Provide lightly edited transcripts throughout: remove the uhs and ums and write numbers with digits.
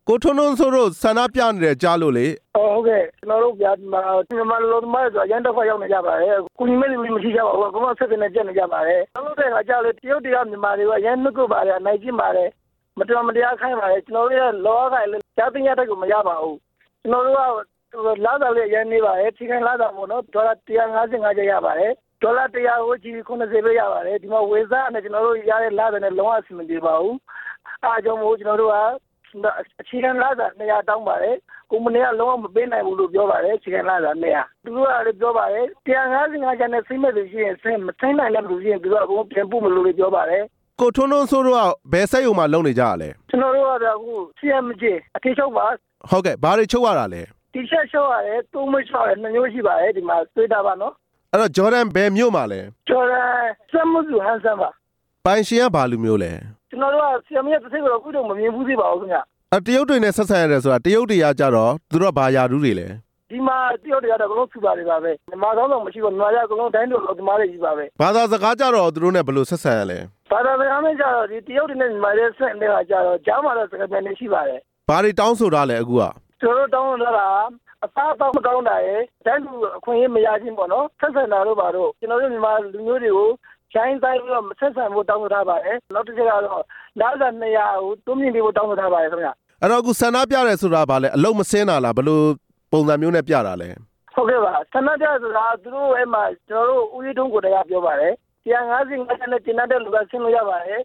ကိုထွန်းထွန်းဆိုတော့ဆန္ဒပြနေတယ်ကြားလို့လေဟုတ်ကဲ့ကျွန်တော်တို့ဗျာဒီမှာလောသမားဆိုအရန်တစ်ခွက်ရောက်နေကြပါတယ်ကိုကြီးမဲလူမရှိကြပါဘူးအကုန်ဆက်နေကြနေကြပါတယ်ဟုတ်ကဲ့ခါကြလေတရုတ်တရားမြန်မာတွေကအရန်နှုတ်ကပါတယ်နိုင်ကြည့်ပါတယ်မတော်မတရားခိုင်းပါတယ်ကျွန်တော်တို့ရဲ့လောကလည်းကြားသိရတဲ့ကိုမရပါဘူးကျွန်တော်တို့ကလာတာလေးအရန်နေပါတယ်ချိန်ခိုင်းလာတာပေါ့နော်ဒေါ်လာ155ကျပ်ရပါတယ်ဒေါ်လာ100ကိုကြီး90ပဲရပါတယ်ဒီမှာဝေစားနဲ့ကျွန်တော်တို့ရတဲ့လာတဲ့နဲ့လုံးဝအဆင်မပြေပါဘူးအားကြောင့်မို့ကျွန်တော်တို့အခြေခံလာတာ200တောင်းပါတယ်ကုမ္ပဏီကလုံးဝမပေးနိုင်ဘူးလို့ပြောပါတယ်အခြေခံလာတာ200သူတို့ကလည်းပြောပါတယ်155ကျပ်နဲ့စိမ့်မဲ့လို့ရှိရင်စိမ့်မဆိုင်နိုင်လည်းလို့ရှိရင်သူတို့ကပြန်ပို့မလို့ပြောပါတယ်ကိုထွန်းထွန်းဆိုတော့ဘယ်ဆက်ယုံမှာလုံနေကြရလဲကျွန်တော်တို့ကတော့အခု CMJ အထည်ချုပ်ပါဟုတ်ကဲ့ဘာတွေချုပ်ရတာလဲတီရှပ်ချုပ်ရတယ်တူးမချုပ်ရတယ်2မျိုးရှိပါတယ်ဒီမှာတွေ့တာပါနော်အဲ့တော့ဂျော်ဒန်ဘယ်မြို့မှာလဲဂျော်ဒန်စမ်မူဟန်ဆန်ပါပိုင်ရှင်ကဘာလူမျိုးလဲကျွန်တော်တို့က CMJ တစ်စိတ်ကတော့အခုတော့မမြင်ဘူးသေးပါဘူးခင်ဗျတရုတ်တွေနဲ့ဆက်ဆံရတယ်ဆိုတာတရုတ်တွေကကြတော့သူတို့ကဘာယာတူးတွေလဲဒီမှာတရုတ်တွေကတော့အကုန်လုံးစုပါတယ်ပါပဲမြန်မာတော့မရှိဘူးမြန်မာရအကုန်လုံးတိုင်းတို့လောက်ဒီမှာလေးကြီးပါပဲဘာသာစကားကြတော့သူတို့နဲ့ဘယ်လိုဆက်ဆံရလဲဘာသာစကားနဲ့ကြတော့ဒီတရုတ်တွေနဲ့မြန်မာရဲ့ဆက်နေတာကြတော့ကြားမှာတော့စကားပြန်နေရှိပါတယ်ဘာတွေတောင်းဆိုတာလဲအခုကကျွန်တော်တို့တောင်းတာအစားအသောက်မကောင်းတာရဲ့တိုင်းလူအခွင့်အရေးမရခြင်းပေါ့နော်ဆက်ဆံတာတို့ပါတော့ကျွန်တော်တို့မြန်မာလူမျိုးတွေကိုချိုင်းတိုင်းပြီးတော့မဆက်ဆံဖို့တောင်းဆိုထားပါတယ်နောက်တစ်ချက်ကတော့လာစာ200ကိုတုံးမြင့်ပြီးဖို့တောင်းဆိုထားပါတယ်ခင်ဗျအဲ့တော့အခုဆန္ဒပြတယ်ဆိုတာဗာလဲအလုံးမစင်းတာလားဘယ်လိုပုံစံမျိုးနဲ့ပြတာလဲဟုတ်ကဲ့ပါဆန္ဒပြဆိုတာသူတို့အဲ့မှာကျွန်တော်တို့ဦးရီးတုံးကိုတရားပြောပါတယ်155ကျပ်နဲ့ကျင်းတဲ့လူကဆင်းလို့ရပါတယ်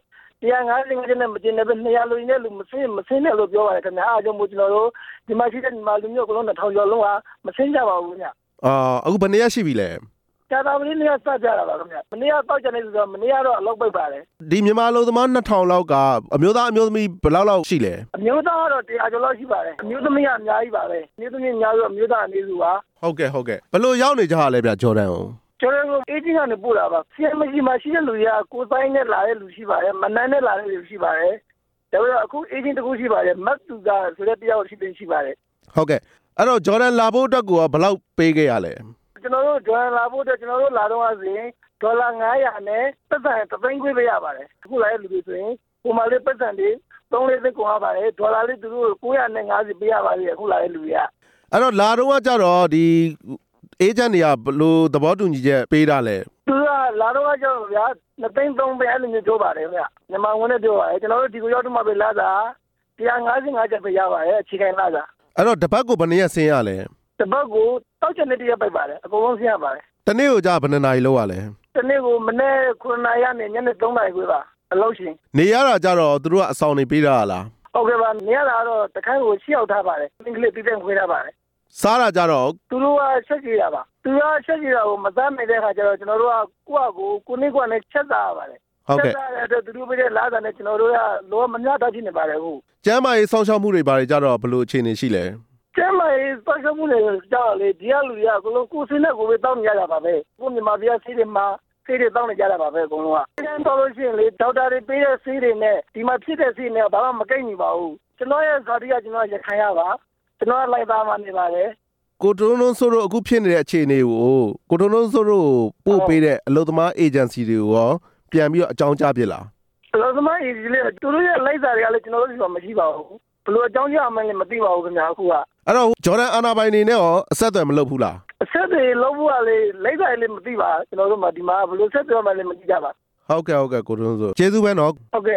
155ကျပ်နဲ့မကျင်းတဲ့ဘယ်200လူရင်းတဲ့လူမဆင်းနဲ့လို့ပြောပါတယ်ခင်ဗျအားကြောင့်မို့ကျွန်တော်တို့ဒီမှာရှိတဲ့မြန်မာလူမျိုးအကုန်လုံး2000ကျော်လုံးကမဆင်းကြပါဘူးခင်ဗျအခုဘယ်နှစ်ရက်ရှိပြီလဲကြာတာမင်းနေ့ကစကြတာပါခင်ဗျမနေ့ကတောက်ကြနေဆိုတော့မနေ့ကတော့အလုပ်ပိတ်ပါတယ်ဒီမြန်မာလူသမား2000လောက်ကအမျိုးသားအမျိုးသမီးဘယ်လောက်ရှိလဲအမျိုးသားကတော့100ကျော်လောက်ရှိပါတယ်အမျိုးသမီးကအများကြီးပါပဲအမျိုးသမီးအများစုအမျိုးသားအနေစုပါဟုတ်ကဲ့ဘယ်လိုရောက်နေကြရလဲဗျဂျော်ဒန်ကိုကျွန်တော်တို့အေဂျင့်ကနေပို့တာပါ CMG မှာရှိတဲ့လူတွေကကိုယ်ဆိုင်နဲ့လာတဲ့လူရှိပါတယ်မနန်းနဲ့လာတဲ့လူရှိပါတယ်ဒါပေမဲ့အခုအေဂျင့်တခုရှိပါတယ်မတ်တူကဆိုတဲ့တယောက်ရှိပါတယ်ဟုတ်ကဲ့အဲ့တော့ဂျော်ဒန်လာဖို့အတွက်ကိုဘယ်လောက်ပေးခဲ့ရလဲကျွန်တော်တို့ဂျော်ဒန်လာဖို့အတွက်ကျွန်တော်တို့လာတော့ဆိုရင်ဒေါ်လာ900နဲ့ပတ်စံ3သိန်းခွဲပေးရပါတယ်အခုလာတဲ့လူတွေဆိုရင်ပုံမှန်လေးပတ်စံတွေ3-4သိန်းကုန်ရပါတယ်ဒေါ်လာလေးသူတို့950ပေးရပါတယ်အခုလာတဲ့လူတွေကအဲ့တော့လာတော့ကြတော့ဒီအေဂျင့်တွေကဘယ်လိုသဘောတူညီချက်ပေးတာလဲသူကလာတော့ကြတော့ဗျာ2သိန်း3ပဲအဲ့လိုမျိုးပြောပါတယ်ဗျာမြန်မာငွေနဲ့ပြောပါတယ်ကျွန်တော်တို့ဒီကိုရောက်တော့မှပဲလာတာ155ကျပ်ပဲရပါတယ်အခြေခံလာတာအဲ့တော့တပတ်ကိုဘယ်နှစ်ရက်ဆင်းရလဲတပတ်ကိုတောက်ချက်နဲ့တရက်ပိုက်ပါတယ်အကုန်လုံးဆင်းရပါတယ်တနေ့ကိုကြာဘယ်နှစ်နာရီလောက်ရလဲတနေ့ကိုမနေ့9နာရီနဲ့ညနေ3နာရီခွဲပါအလုပ်ရှင်နေရတာကြတော့သူတို့ကအဆောင်နေပေးတာလားဟုတ်ကဲ့ပါနေရတာတော့တခန်းကို6ရောက်ထားပါတယ်အင်္ဂလိပ်ပြီးတဲ့ခွဲထားပါတယ်စားတာကြတော့သူတို့ကချက်ကြည့်တာပါသူကချက်ကြည့်တာကိုမစားနိုင်တဲ့အခါကျတော့ကျွန်တော်တို့ကကိုနစ်ကွာနဲ့ချက်စားရပါတယ်ဟုတ်ကဲ့သူတို့ပြတဲ့လာတာနဲ့ကျွန်တော်တို့ကလောမများတတ်နေပါတယ်ဟုတ်ကျမ်းမာရေးစောင့်ရှောက်မှုတွေပါတယ်ကြတော့ဘယ်လိုအခြေအနေရှိလဲကျမ်းမာရေးစောင့်ရှောက်မှုတွေကြောက်လေဒီကလူတွေကကိုလိုကိုစင်းနဲ့ကိုပဲတောင်းကြတာပါပဲကိုမြန်မာပြည်ဆေးတွေမှာဆေးတွေတောင်းနေကြတာပါပဲအကုန်လုံးကကျန်းတော်လို့ရှိရင်လေဒေါက်တာတွေပေးတဲ့ဆေးတွေနဲ့ဒီမှာဖြစ်တဲ့ဆေးနဲ့ဘာမှမကိုက်ညီပါဘူးကျွန်တော်ရဲ့ဇာတိကကျွန်တော်ရခိုင်ရပါကျွန်တော်လိုက်သားမှနေပါတယ်ကိုတွန်းတွန်းဆိုတော့အခုဖြစ်နေတဲ့အခြေအနေကိုတွန်းတွန်းဆိုတော့ပို့ပေးတဲ့အလုပ်သမားအေဂျင်စီတွေကိုရောပြန်ပြီးတော့အကြောင်းကြားပြလားအလုပ်သမားအေဂျင်စီတွေသူတို့ရဲ့လိုက်စာတွေကလည်းကျွန်တော်တို့ဒီမှာမရှိပါဘူးဘယ်လိုအကြောင်းကြားမှလည်းမသိပါဘူးခင်ဗျာအခုကအဲ့တော့ဂျော်ဒန်အာနာပိုင်နေနဲ့ရောအဆက်အသွယ်မလုပ်ဘူးလားအဆက်အသွယ်လုပ်ဖို့ကလေလိုက်စာလည်းမသိပါကျွန်တော်တို့မှဒီမှာဘယ်လိုဆက်သွယ်မှလည်းမသိကြပါဟုတ်ကဲ့ကိုတွန်းဆိုကျေးဇူးပဲနော်ဟုတ်ကဲ့